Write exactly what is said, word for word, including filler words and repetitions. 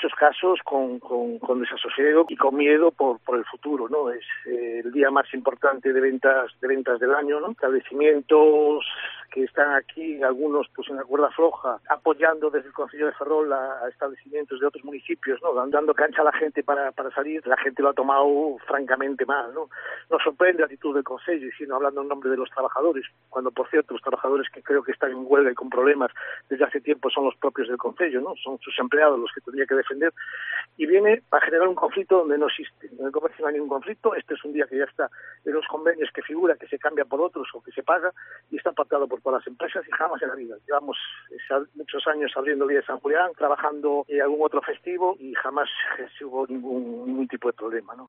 muchos casos con, con, con desasosiego y con miedo por, por el futuro, ¿no? Es eh, el día más importante de ventas de ventas del año, ¿no? Establecimientos que están aquí, algunos pues en la cuerda floja, apoyando desde el Concello de Ferrol a, a establecimientos de otros municipios, ¿no? Dando cancha a la gente para, para salir. La gente lo ha tomado francamente mal, ¿no? Nos sorprende la actitud del Concello, y sino hablando en nombre de los trabajadores, cuando por cierto los trabajadores que creo que están en huelga y con problemas desde hace tiempo son los propios del Concello, ¿no? Son sus empleados los que tendría que defender, y viene a generar un conflicto donde no existe. En el comercio no hay ningún conflicto. Este es un día que ya está en los convenios, que figura que se cambia por otros o que se paga, y está pactado por todas las empresas, y jamás en la vida. Llevamos muchos años abriendo el día de San Julián, trabajando en algún otro festivo, y jamás hubo ningún, ningún tipo de problema, ¿no?